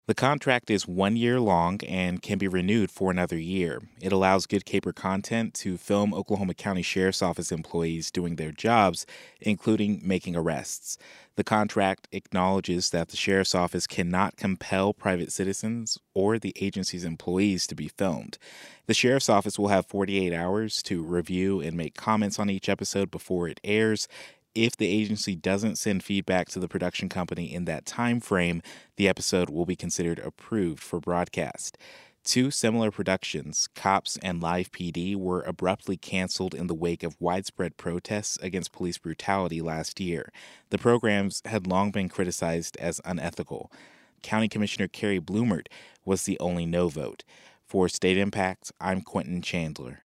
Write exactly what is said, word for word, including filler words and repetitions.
The contract is one year long and can be renewed for another year. It allows Good Caper Content to film Oklahoma County Sheriff's Office employees doing their jobs, including making arrests. The contract acknowledges that the Sheriff's Office cannot compel private citizens or the agency's employees to be filmed. The Sheriff's Office will have forty-eight hours to review and make comments on each episode before it airs. If the agency doesn't send feedback to the production company in that time frame, the episode will be considered approved for broadcast. Two similar productions, Cops and Live P D, were abruptly canceled in the wake of widespread protests against police brutality last year. The programs had long been criticized as unethical. County Commissioner Carrie Bloomert was the only no vote. For State Impact, I'm Quentin Chandler.